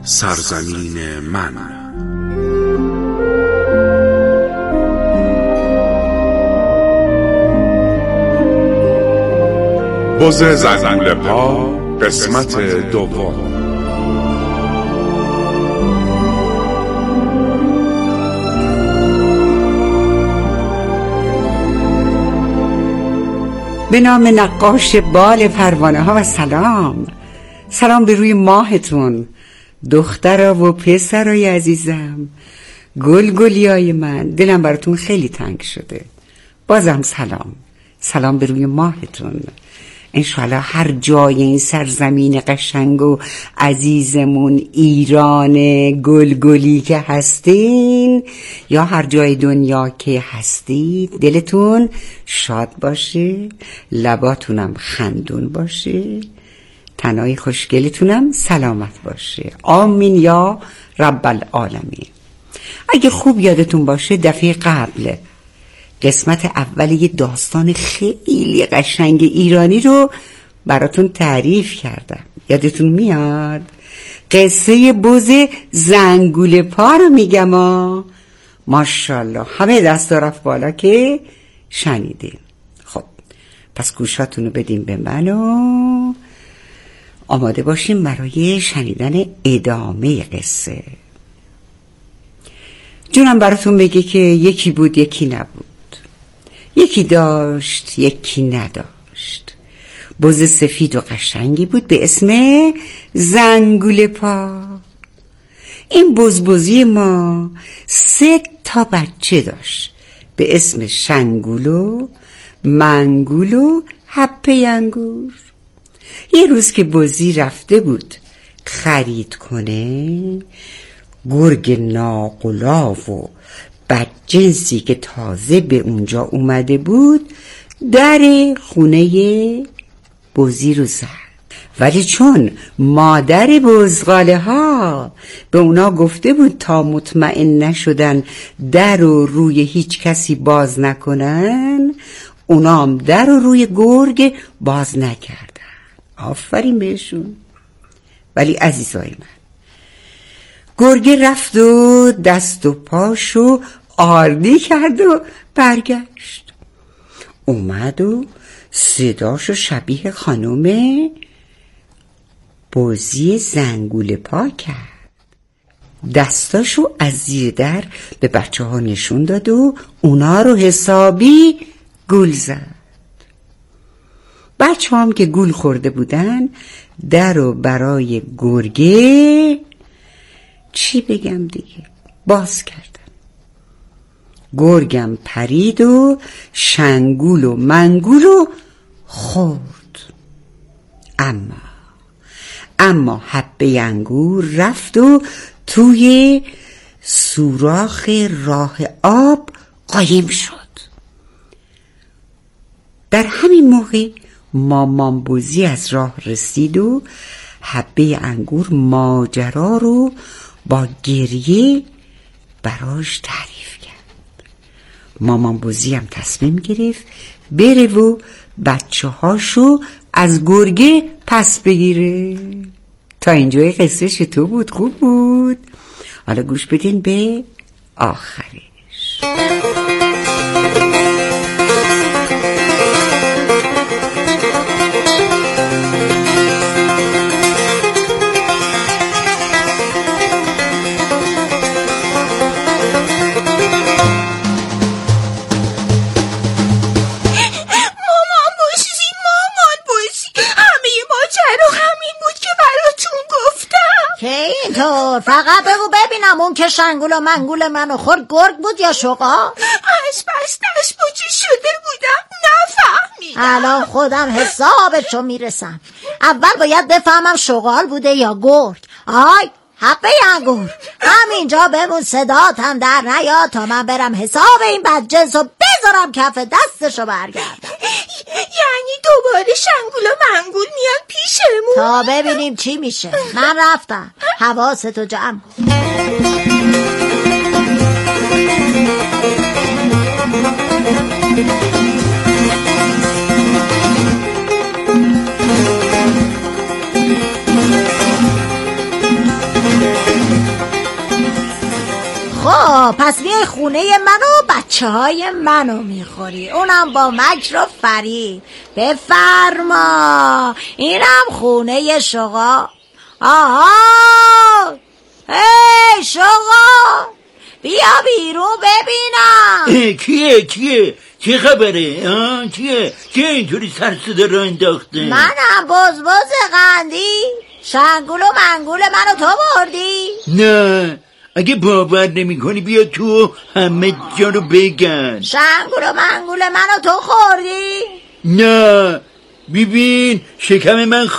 سرزمین من. بز زنگوله‌پا قسمت دوم. به نام نقاش بال پروانه ها و سلام به روی ماهتون، دخترا و پسرای عزیزم، گلیای من. دلم براتون خیلی تنگ شده. بازم سلام به روی ماهتون. انشالله هر جای این سرزمین قشنگ و عزیزمون ایران گلی که هستین، یا هر جای دنیا که هستید، دلتون شاد باشه، لباتونم خندون باشه، تنای خوشگلتونم سلامت باشه. آمین یا رب العالمین. اگه خوب یادتون باشه دفعه قبل قسمت اول یه داستان خیلی قشنگ ایرانی رو براتون تعریف کردم. یادتون میاد؟ قصه بز زنگوله‌پا رو میگم. ماشاءالله همه دست رفت بالا که شنیدین. خب پس گوشاتون رو بدیم به من و آماده باشیم برای شنیدن ادامه قصه. جونم براتون بگه که یکی بود یکی نبود، یکی داشت یکی نداشت. بز سفید و قشنگی بود به اسم زنگوله‌پا. این بزی ما 3 بچه داشت به اسم شنگول و منگول و حبه انگور. یه روز که بزی رفته بود خرید کنه، گرگ ناقلاو و بدجنسی که تازه به اونجا اومده بود در خونه بزی رو زد. ولی چون مادر بزغاله ها به اونا گفته بود تا مطمئن نشدن در رو روی هیچ کسی باز نکنن، اونا هم در رو روی گرگ باز نکردن. آفرین بهشون. ولی عزیزای من، گرگ رفت و دست و پاشو آردی کرد و برگشت. اومد و صداشو شبیه خانم بزی زنگوله‌پا کرد. دستاشو از زیر در به بچه ها نشون داد و اونا رو حسابی گول زد. بچه هم که گول خورده بودن در رو برای گرگه چی بگم دیگه باز کردن. گرگم پرید و شنگول و منگول و خورد. اما حبه انگور رفت و توی سوراخ راه آب قایم شد. در همین موقع مامان بزی از راه رسید و حبه انگور ماجرا رو با گریه براش تعریف کرد. مامان بزی هم تصمیم گرفت بره و بچه هاشو از گرگه پس بگیره. تا اینجای قصه چطور بود؟ خوب بود؟ حالا گوش بدین به آخرش. اینطور فقط بگو ببینم اون که شنگول و منگول منو خورد گرگ بود یا شغال؟ از بس دستپاچه شده بودم نفهمیدم. الان خودم حسابشو میرسم. اول باید بفهمم شغال بوده یا گرگ. آی حبه انگور همینجا بمون، صدات هم در نیاد تا من برم حساب این بدجنسو بذارم کف دستشو برگردم. یعنی دوباره شنگول و منگول میان پیشمون؟ تا ببینیم چی میشه. من رفتم، حواستو جمع کن. خب پس میای خونه من و بچه های منو میخوری، اونم با مکر و فریب. بفرما، اینم خونه شغال. آها، هی شغال، بیا بیرون ببینم. کیه؟ چه خبره؟ کیه اینطوری سر صدا رو انداخته؟ منم بزبز قندی. شنگول و منگول منو تو بردی؟ نه، اگه باور نمی کنی بیا تو همه جا رو بگن. شنگول و منگول منو تو خوردی؟ نه، ببین شکم من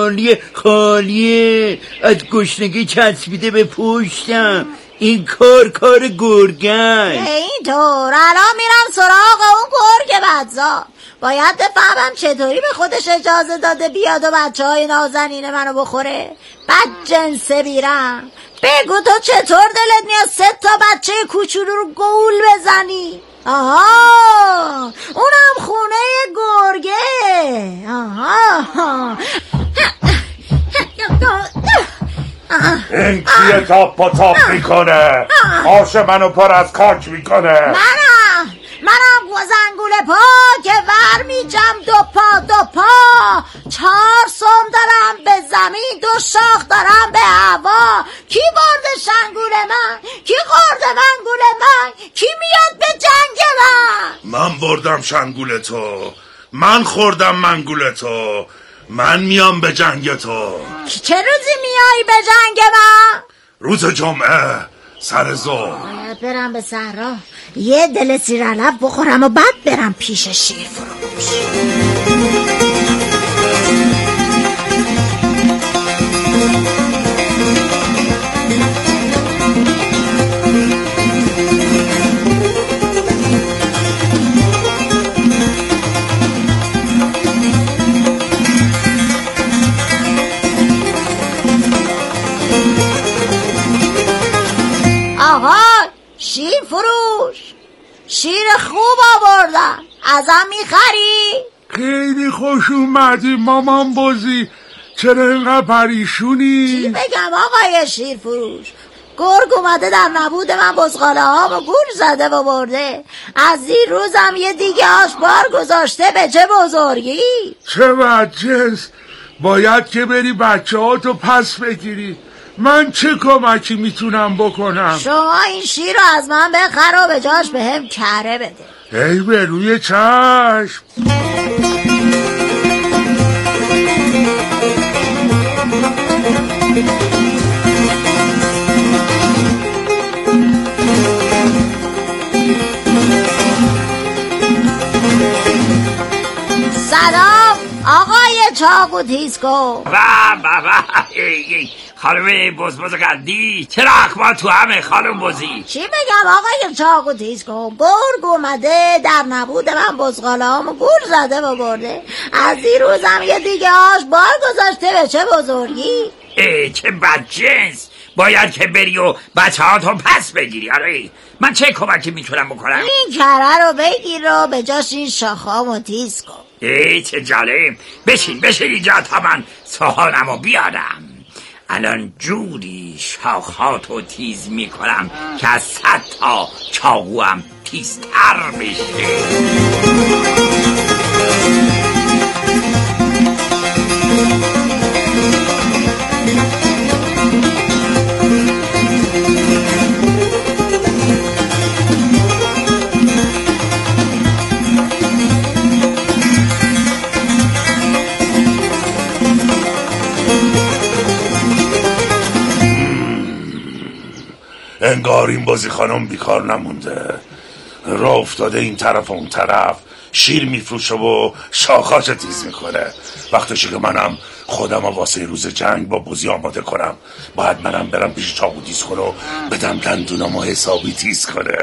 خالیه از گشنگی چسبیده به پشتم. این کار گرگن. اینطور الان میرم سراغ اون گرگ بدزاد. باید بفهمم چطوری به خودش اجازه داده بیاد و بچه های نازنین منو بخوره. بدجنس بیرم، بگو تو چطور دلت میاد 3 بچه کوچولو رو گول بزنی؟ آها، اونم خونه گرگه. آها، این کیه تاپ پا تاپ میکنه؟ آش منو پر از خاک میکنه. منم زنگول پا که ور میجم 2 پا 4 سم دارم به زمین، 2 شاخ دارم به هوا. کی برده شنگول من؟ کی خورده منگول من؟ کی میاد به جنگ من بردم شنگول تو، من خوردم منگول تو، من میام به جنگ تو. چه روزی میای به جنگ من؟ روز جمعه سر ظهر. باید برم به صحرا یه دل سیرالب بخورم و بعد برم پیش شیر فروش. آقا شیر فروش، شیر خوب آوردن، ازم میخری؟ خیلی خوش اومدی مامان بازی. چرا اینقدر پریشونی؟ چی بگم آقای شیر فروش؟ گرگ اومده در نبود من بزغاله ها و گول زده و برده. از این روزم یه دیگه آشبار گذاشته. به چه بزرگی؟ چه بدجنس، باید که بری بچه ها تو پس بگیری. من چه کمکی میتونم بکنم؟ شما این شیر رو از من بخر و به جاش به هم کره بده. ای به روی چشم. سلام آقای چاقو تیزکو. خانم بزبز قندی، چرا اخبار تو همه خانم بزی؟ چی بگم آقای چاقو تیزکو؟ گرگ اومده در نبود من بزغاله هامو گول زده و برده. از این روزم یه دیگه آشبار گذاشته. به چه بزرگی؟ چه بدجنس، باید که بری و بچه ها تو پس بگیری. آره من چه کمکی میتونم بکنم؟ این کره رو بگیر و به جاش این شاخامو تیز کن. چه جالب. بشین اینجا تا من سوهانمو بیارم. الان جوری شاخاتو تیز میکنم که از 100 تا چاقوام تیزتر بشه. انگار این بازی خانم بیکار نمونده، راه افتاده این طرف و اون طرف، شیر میفروشه و شاخاش تیز میکنه. وقتشه که منم خودم واسه روز جنگ با بزی آماده کنم. باید منم برم پیش چاقو تیز کنه و بدم دندونمو حسابی تیز کنه.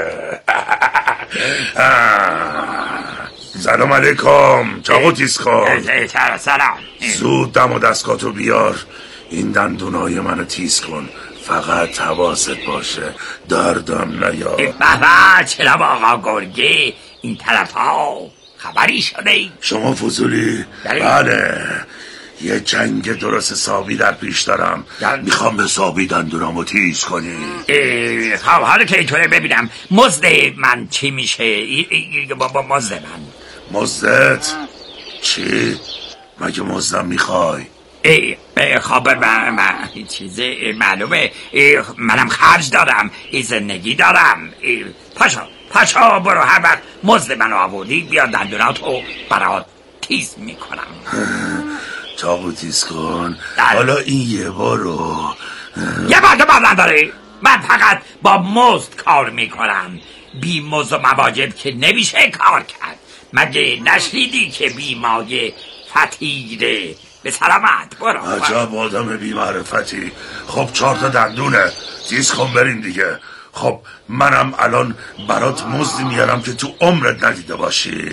سلام علیکم چاقو تیز کن. سلام. زود دم و دستگاهتو بیار، این دندونای منو تیز کن. فقط حواست باشه دردم نیاد. بابا چرا با آقا گرگه این طرف ها خبری شده؟ شما فضولی؟ بله یه جنگ درست حسابی در پیش دارم. میخوام حسابی دندونامو تیز کنی. حالا که اینطوره ببینم مزد من چی میشه؟ با مزد من. مزدت؟ چی؟ مگه مزدم میخوای؟ خب من چیزه معلومه، منم خرج دارم، زندگی دارم. پاشا برو، هر وقت مزد منو آوردی بیا دندوناتو برات تیز میکنم. چاقو تیز کن. حالا این یه بارو. یه بار تو نداره. من فقط با مزد کار میکنم، بی مزد و مواجب که نمیشه کار کرد. مگه نشنیدی که بی مایه فتیره؟ به سلامت برو. عجب آدم بی معرفتی. خب 4 تا دندونه تیز کن بریم دیگه. خب منم الان برات مزدی میارم که تو عمرت ندیده باشی.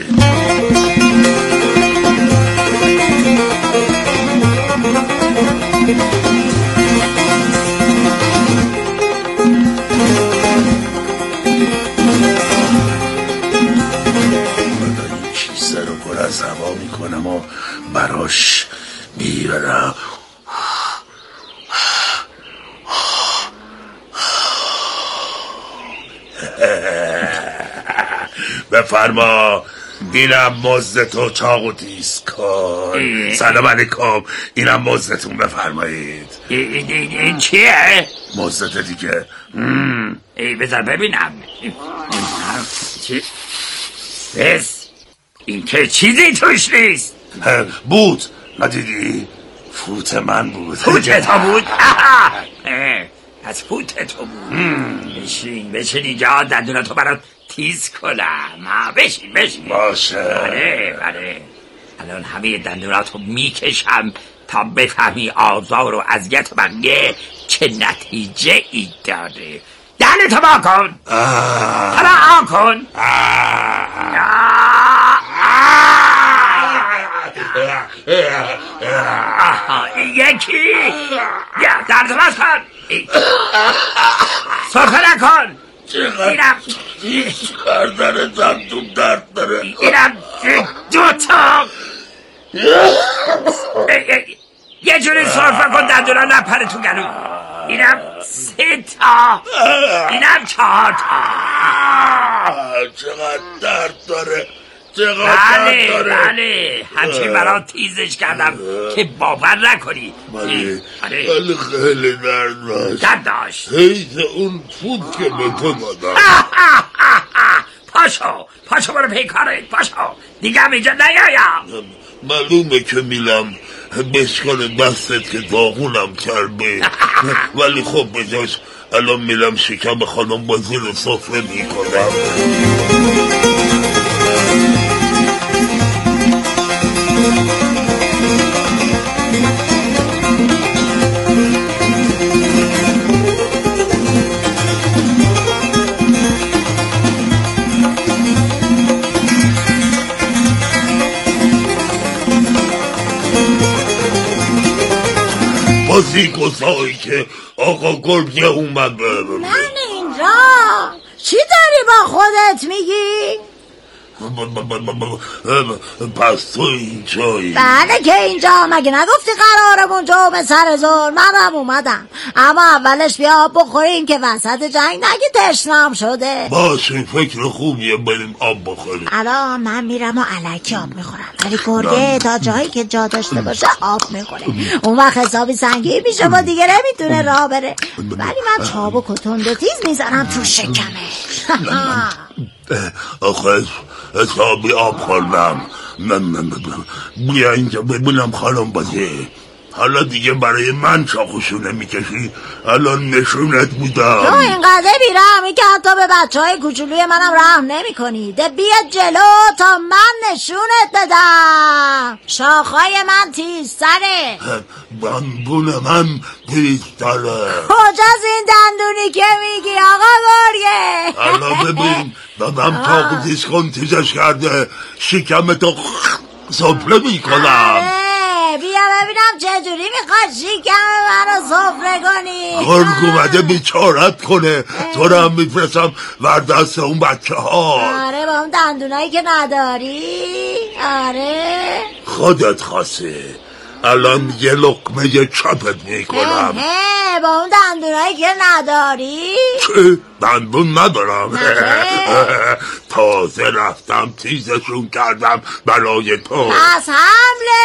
این کیسه رو پر از هوا میکنم و براش میبرم. بفرما، اینم مزدتو چاقو تیز کن. سلام علیکم، اینم مزدتون، بفرمایید. این چیه؟ مزدت دیگه. بذار ببینم. بس این که چیزی توش نیست. بود، ندیدی؟ فوت من بود. فوت تو بود؟ از فوت تو بود. بشین اینجا دندوناتو برات تیز کنم. بشین. باشه. بله. الان همه دندوناتو میکشم تا بفهمی آزار و اذیت من چه نتیجه ای داره. دهنتو با کن. حالا آن کن. یکی یا دردو باز کن. سرفه نکن. اینم گردن دندون درد داره. اینم 2 تا. یه جوری سرفه کن دندونا نپره تو گلو. اینم 3 تا. اینم 4 تا. چقدر درد داره. بله همچین برات تیزش کردم که باور نکنی. ولی خیلی درد داشت. حیث اون فود که به تو دادم. پاشو برو پیکارت. پاشو دیگه هم اینجا نیایم. معلومه که میلم بشکن دستت که داغونم کرده. ولی خب بجاش الان میلم شکم خانم با زیر سفره میکنم. بازی گذاری که آقا گرگه اومده. من اینجا چی داری با خودت میگی؟ پس تو اینجایی؟ بله که اینجا. مگه نگفتی قرارمون جمعه سر ظهر؟ منم اومدم، اما اولش بیا آب بخوریم که وسط جنگ نگی تشنم شده. باشه فکر خوبیه، بریم آب بخوریم. الان من میرم و الکی آب میخورم، ولی گرگه تا جایی که جا داشته باشه آب میخوره. اون وقت حسابی سنگین میشه و دیگه نمیتونه راه بره. ولی من چابک و تند و تیز میزنم تو شکمش. آخه حسابی آب خوردم. بیا اینجا ببینم خانم بازی. حالا دیگه برای من چاقوشونه میکشی؟ الان نشونت بودم. تو اینقدر بیرحمی که حتی به بچهای کوچولوی منم رحم نمی کنی. ده بیا جلو تا من نشونت بدم. شاخهای من تیزتره. دندون من تیزتره. کجاست این دندونی که میگی آقا گرگه؟ الان ببین دادم چاقو تیز کن تیزش کرده، شکمتو سفره میکنم. بیا ببینم چجوری میخواد شکم منو سفره کنی. گرگ اومده بیچارت کنه. تو رو هم میفرستم وردست اون بچه ها. آره با اون دندونایی که نداری. آره خودت خواستی. الان یه لقمه چپت میکنم. با اون دندونایی که نداری؟ چه؟ دندون ندارم. تازه رفتم تیزشون کردم برای تو. پس حمله.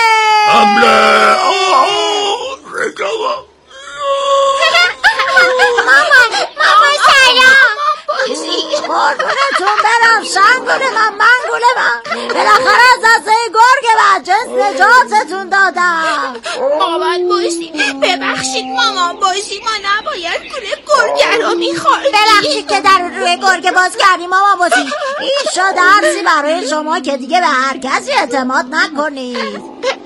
ماما سلام. قربونتون برم شنگوله من بالاخره از دسته گرگ بدجنس نجاتتون دادم. مامان باشی ببخشید مامان باشی، ما نباید گوله گرگه رو میخوردیم. ببخشید که در روی گرگه باز کردیم مامان باشی. این شد درسی برای شما که دیگه به هر کسی اعتماد نکنید.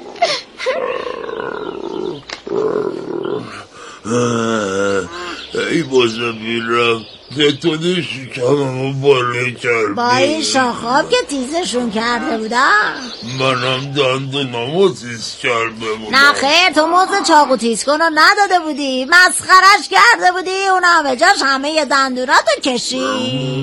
ای بازم میرم تتونه شکممو بالا کردی. با این شاخاب که تیزشون کرده بودم. منم دندونمو تیز کرده بودم. نه خیر، تو مزد چاقو تیز کن رو نداده بودی، مسخرش کرده بودی، اونم به جاش همه دندوناتو کشی. ای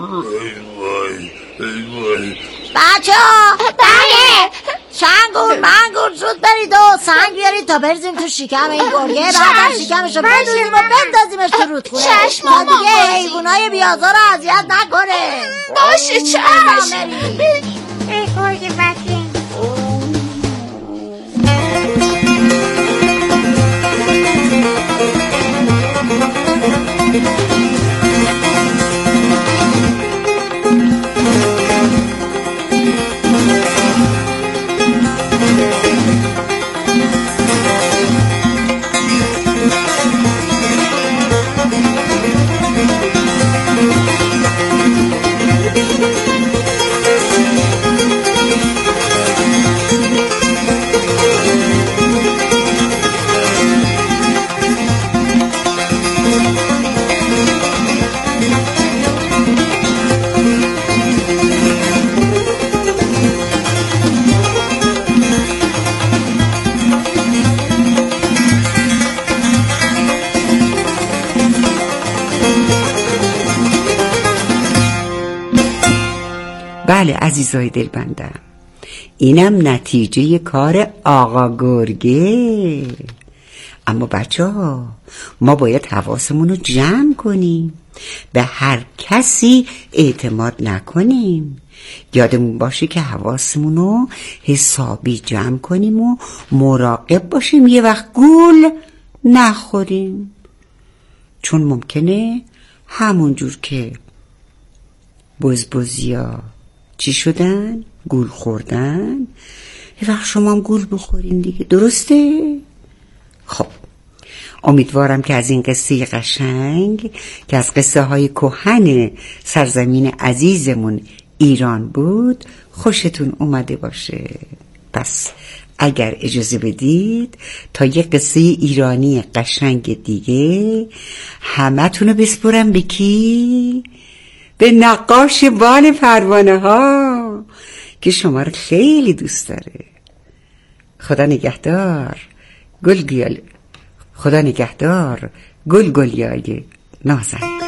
وای بچه ها. بله. شنگور منگور زود برید و سنگ بیارید تا بریزیم تو شکم این گرگه، بعدم شکمشو بدونیم و بندازیمش تو رودخونه تا دیگه حیوانای بیازار رو اذیت نکنه. باشه چشم. ای گرگه بدبین. بله عزیزای دلبندم، اینم نتیجه کار آقا گرگه. اما بچه ها، ما باید حواسمون رو جمع کنیم، به هر کسی اعتماد نکنیم. یادمون باشه که حواسمون رو حسابی جمع کنیم و مراقب باشیم یه وقت گول نخوریم، چون ممکنه همون جور که بزبزیا چی شدن؟ گول خوردن، یه وقت شما هم گول بخورین دیگه. درسته؟ خب امیدوارم که از این قصه قشنگ که از قصه های کهن سرزمین عزیزمون ایران بود خوشتون اومده باشه. پس اگر اجازه بدید تا یه قصه ایرانی قشنگ دیگه همتونو بسپرم به کی؟ به نقاش بال پروانه ها که شما رو خیلی دوست داره. خدا نگهدار گل گلیای نازنین.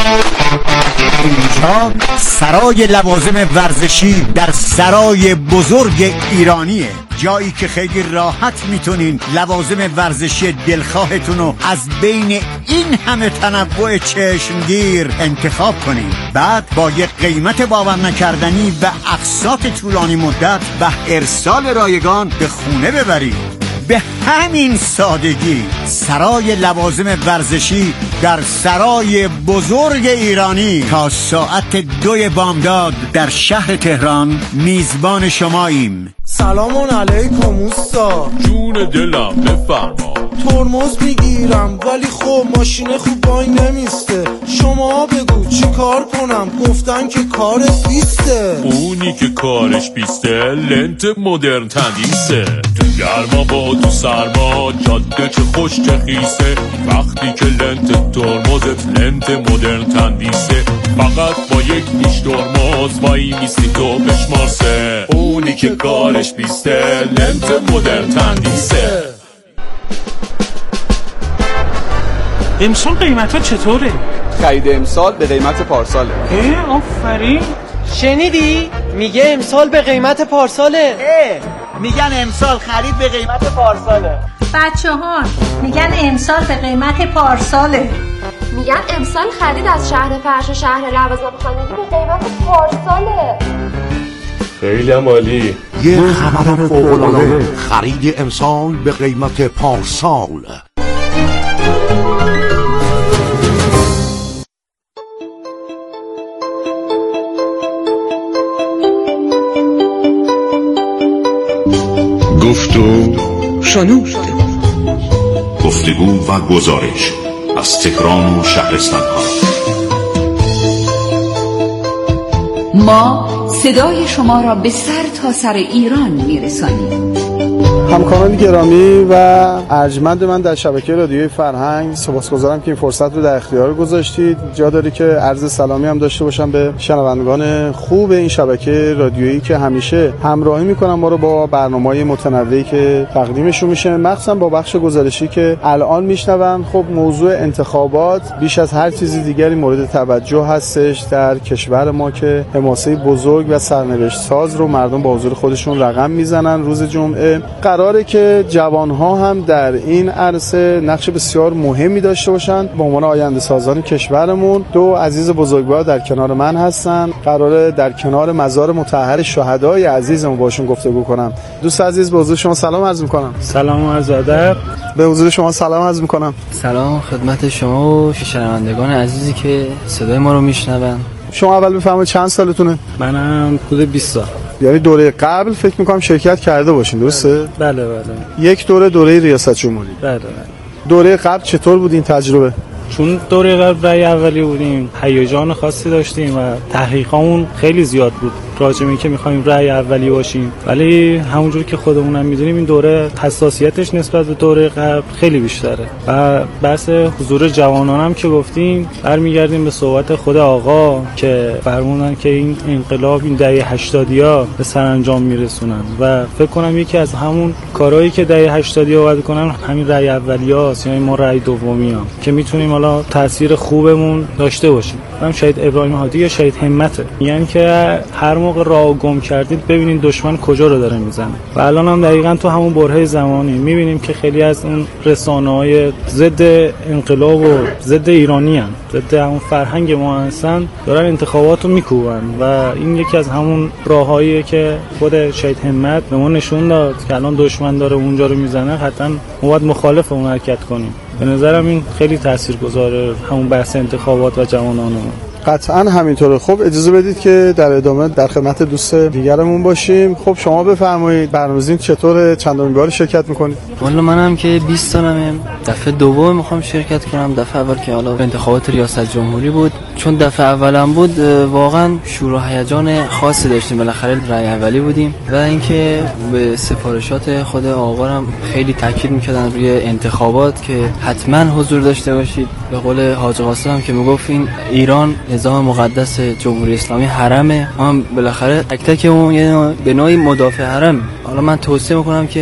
اینجا سرای لوازم ورزشی در سرای بزرگ ایرانیه، جایی که خیلی راحت میتونین لوازم ورزشی دلخواهتون رو از بین این همه تنوع چشمگیر انتخاب کنین. بعد با یک قیمت باور نکردنی و اقساط طولانی مدت و ارسال رایگان به خونه ببرید. به همین سادگی سرای لوازم ورزشی در سرای بزرگ ایرانی تا ساعت 2 بامداد در شهر تهران میزبان شماییم. سلام علیکم اوستا. جون دلم بفرما. ترمز میگیرم ولی خب ماشین خوب وای نمیسته. شما بگو چی کار کنم؟ گفتن که کارت بیسته. اونی که کارش بیسته لنت مدرن تندیسه. تو گرما با تو سرما جاده چه خوش چه خیسه. وقتی که لنت ترمزت لنت مدرن تندیسه. فقط با یک نیش ترمز وای میستی تو بشمارسه. اونی که کارش بیسته لنت مدرن تندیسه. امسال قیمت ها چطوره؟ خرید امسال به قیمت پارساله. آفرین. شنیدی؟ میگه امسال به قیمت پارساله. میگن امسال خرید به قیمت پارساله. بچه ها میگن امسال به قیمت پارساله. میگن امسال خرید از شهر فرش و شهر لوازم خانگی به قیمت پارساله. خیلی عالی. یه خبر فوق‌العاده، خرید امسال به قیمت پارسال. گفت و شنود، گفتگو و گزارش از تهران و شهرستان‌ها. ما صدای شما را به سر تا سر ایران میرسانیم. همکاران گرامی و ارجمند من در شبکه رادیوی فرهنگ، سپاسگزارم که این فرصت رو در اختیار گذاشتید. جا داره که عرض سلامی هم داشته باشم به شنوندگان خوب این شبکه رادیویی که همیشه همراهی میکنن ما رو با برنامه‌های متنوعی که تقدیمشون میشه، مخصوصا با بخش گزارشی که الان میشنون. خب موضوع انتخابات بیش از هر چیزی دیگری مورد توجه هستش در کشور ما که حماسه بزرگ و سرنوشت ساز رو مردم با حضور خودشون رقم میزنن. روز جمعه قراره که جوانها هم در این عرصه نقش بسیار مهمی داشته باشن. به عنوان آینده سازان کشورمون دو عزیز بزرگوار در کنار من هستن. قراره در کنار مزار مطهر شهدای عزیزمون باشون گفتگو کنم. دوست عزیز به حضور شما سلام عرض میکنم. سلام و عرض ادب. به حضور شما سلام عرض میکنم. سلام خدمت شما و شنوندگان عزیزی که صدای ما رو میشنون. شما اول بفرمایید چند سالتونه؟ منم حدود 20 سال. یعنی دوره قبل فکر میکنم شرکت کرده باشین، درسته؟ بله. یک دوره ریاست جمهوری. بله. دوره قبل چطور بود این تجربه؟ چون دوره قبل رأی اولی بودیم، هیجان خاصی داشتیم و تحقیقامون خیلی زیاد بود راجع به اینکه می‌خوایم رأی اولی باشیم، ولی همونجوری که خودمونم می‌دونیم این دوره حساسیتش نسبت به دوره قبل خیلی بیشتره. و بحث حضور جوانان هم که گفتیم، برمیگردیم به صحبت خود آقا که فرمودن که این انقلاب این دهه 80ها به سرانجام میرسونن و فکر کنم یکی از همون کارهایی که دهه 80ها باید کنن همین رأی اولیاست، یعنی ما رأی دومیام که میتونیم حالا تاثیر خوبمون داشته باشیم. هم شهید ابراهیم هادی یا شهید همته میگن که هر موقع راه گم کردید ببینید دشمن کجا رو داره میزنه و الان هم دقیقاً تو همون برهه زمانی میبینیم که خیلی از اون رسانه‌های ضد انقلاب و ضد ایرانی هستن، ضد همون فرهنگ ما هستن، دارن انتخابات رو میکوبن و این یکی از همون راههاییه که خود شهید همت به ما نشون داد که الان دشمن داره اونجا رو میزنه، حتما ما باید مخالف اون حرکت کنیم. به نظرم این خیلی تاثیرگذاره همون بحث انتخابات و جوانانمون. قطعا همینطوره. خب اجازه بدید که در ادامه در خدمت دوست دیگرمون باشیم. خب شما بفرمایید برنامه‌ریزی چطوره؟ چندمین بار شرکت می‌کنید؟ والا منم که 20 سالمه، دفعه دوم میخوام شرکت کنم. دفعه اول که حالا انتخابات ریاست جمهوری بود، چون دفعه اولم بود واقعا شور و هیجان خاصی داشتیم، بالاخره رأی اولی بودیم و اینکه به سفارشات خود آقا هم خیلی تاکید می‌کردن روی انتخابات که حتما حضور داشته باشید. به قول حاج قاسم که میگفت این ایران نظام مقدس جمهوری اسلامی حرمه، ما بالاخره تک تک اون به نوعی مدافع حرم. حالا من توصیه میکنم که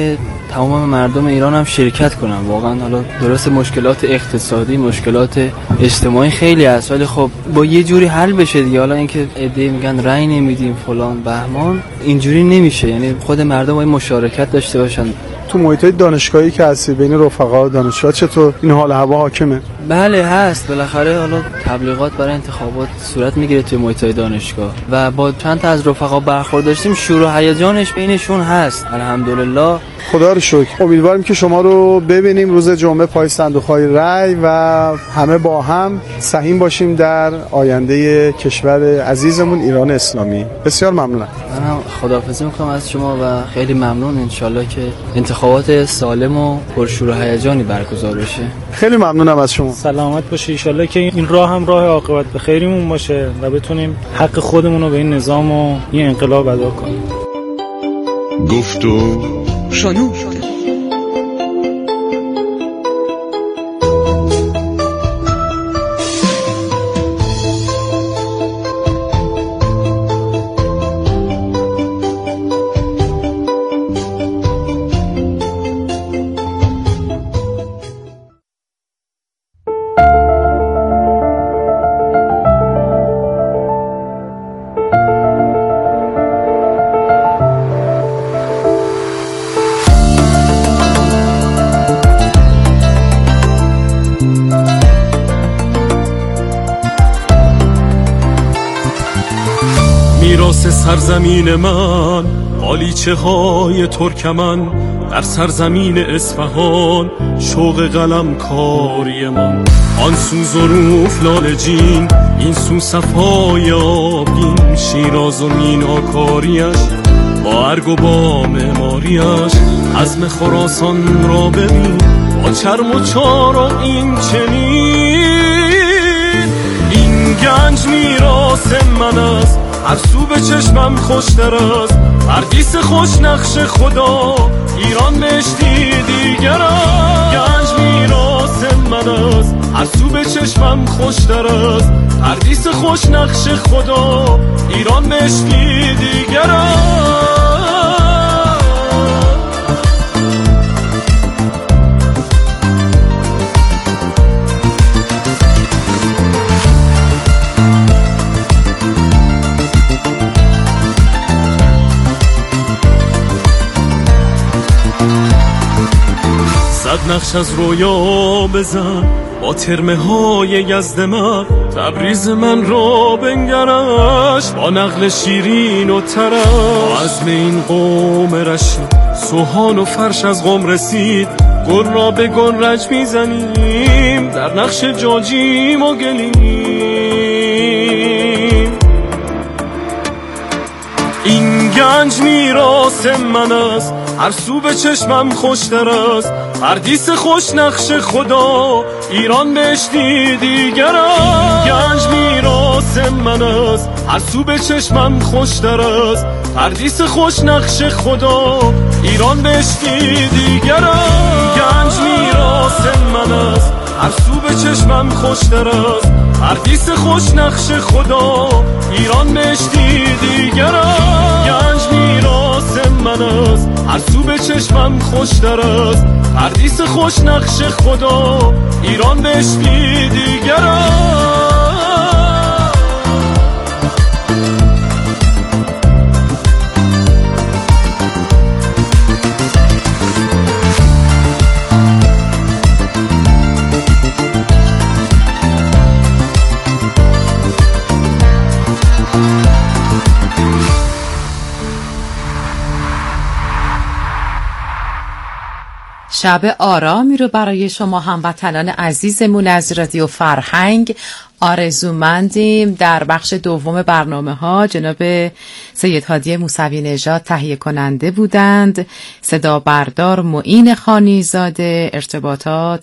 تمام مردم ایران هم شرکت کنن. واقعا حالا درست مشکلات اقتصادی، مشکلات اجتماعی خیلی هست، ولی خب با یه جوری حل بشه دیگه. حالا اینکه عده میگن رأی نمیدیم فلان بهمان، اینجوری نمیشه. یعنی خود مردم باید مشارکت داشته باشن. تو محیطای دانشگاهی که هستی بین رفقا و دانشجوها چطور این حال هوا حاکمه؟ بله هست. بالاخره حالا تبلیغات برای انتخابات صورت میگیره توی محیطای دانشگاه و با چند تا از رفقا برخورد داشتیم، شور و هیجانش بینشون هست الحمدلله. خدا رو شکر. امیدواریم که شما رو ببینیم روز جمعه پای صندوق‌های رای و همه با هم سهیم باشیم در آینده کشور عزیزمون ایران اسلامی. بسیار ممنونم. منم خداحافظی میکنم از شما و خیلی ممنون. انشالله که انتخابات سالم و پرشور و هیجانی برگزار بشه. خیلی ممنونم از شما. سلامت باشی. انشالله که این راه هم راه عاقبت به خیریمون باشه و بتونیم حق خودمون رو به این نظام و این انقلاب ادا کنیم. گفت و شنود. میراث سرزمین من، قالیچه های ترکمن، در سرزمین اصفهان شوق قلم کاری من. آن سو ظروف لالجین، این سو صفای آبین، شیراز و میناکاریش با ارگ و با معماریش. عزم خراسان را ببین با چرم و چارا این چنین. این گنج میراث من است، هر سو به چشمم خوشتر است. پردیس خوش نقش خدا، ایران مشتی دیگر است. گنج میراث من است، هر سو به چشمم خوشتر است. پردیس خوش نقش خدا، ایران مشتی دیگر است. صد نقش از رویا بزن با ترمه های یزد من. تبریز من را بنگرش با نقل شیرین و ترش. عزم این قوم رشید، سوهان و فرش از قم رسید. گل را به گل رج میزنیم، در نقش جاجیم و گلیم. این گنج میراث من است، هر سو به چشمم خوشتر است. پردیس خوش نقش خدا، ایران بهشتی دیگر است. گنج میراث من است، هر سو به چشمم خوشتر است. پردیس خوش نقش خدا، ایران بهشتی دیگر است. گنج میراث من است، هر سو به چشمم خوشتر است. پردیس خوش نقش خدا، ایران بهشتی دیگر است. گنج میراث من است، هر سو به چشمم خوشتر است. پردیس خوش نقش خدا، ایران بهشتی دیگر است. شب آرامی رو برای شما هموطنان عزیزمون از رادیو فرهنگ آرزومندیم. در بخش دوم برنامه ها جناب سید هادی موسوی نژاد تهیه کننده بودند، صدا بردار معین خانیزاده، ارتباطات